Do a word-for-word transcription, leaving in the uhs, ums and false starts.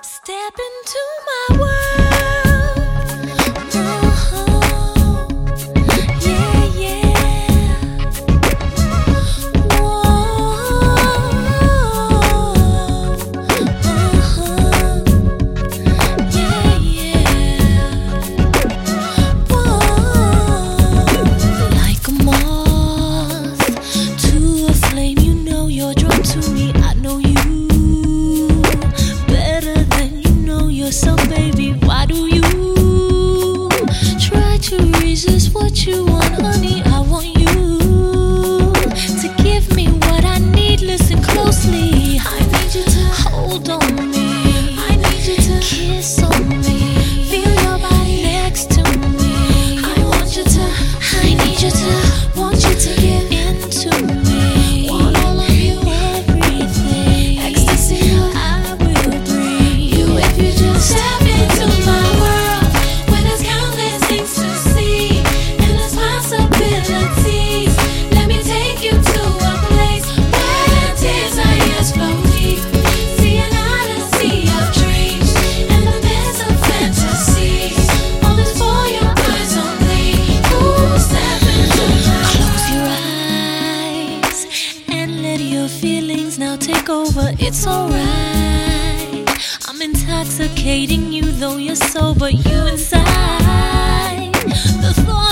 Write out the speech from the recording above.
Step into my world. Uh-huh. Yeah, yeah. Whoa. Uh-huh. Yeah, yeah. Whoa. Like a moth to a flame, you know you're drawn to me. I know you yourself, baby. Why do you try to resist what you want, honey? I want you to give me what I need. Listen closely. I need you to hold on me. I need you to kiss on me. Feel your body next to me. I want you to, I need you to, want you to give into me. Want all of you, everything. Ecstasy, I will bring you if you just step into my world, where there's countless things to see, endless possibilities. Let me take you to a place where desires flow deep. See an odyssey of dreams and the best of fantasies. All this for your eyes only. Ooh, step into my world. Close your eyes and let your feelings now take over. It's alright. I'm intoxicating you, though you're sober. You inside the thought